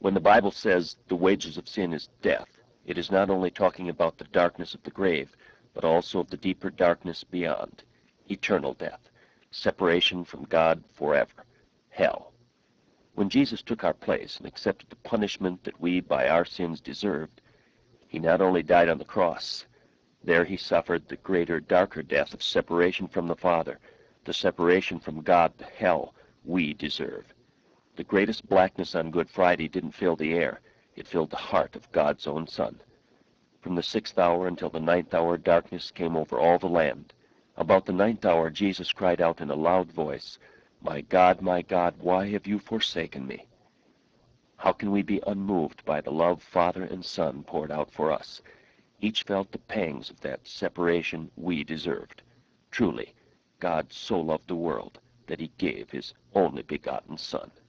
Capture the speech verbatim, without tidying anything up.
When the Bible says the wages of sin is death, it is not only talking about the darkness of the grave, but also of the deeper darkness beyond, eternal death, separation from God forever, hell. When Jesus took our place and accepted the punishment that we by our sins deserved, he not only died on the cross, there he suffered the greater, darker death of separation from the Father, the separation from God, the hell we deserve. The greatest blackness on Good Friday didn't fill the air, it filled the heart of God's own Son. From the sixth hour until the ninth hour, darkness came over all the land. About the ninth hour, Jesus cried out in a loud voice, "My God, my God, why have you forsaken me?" How can we be unmoved by the love Father and Son poured out for us? Each felt the pangs of that separation we deserved. Truly, God so loved the world that he gave his only begotten Son.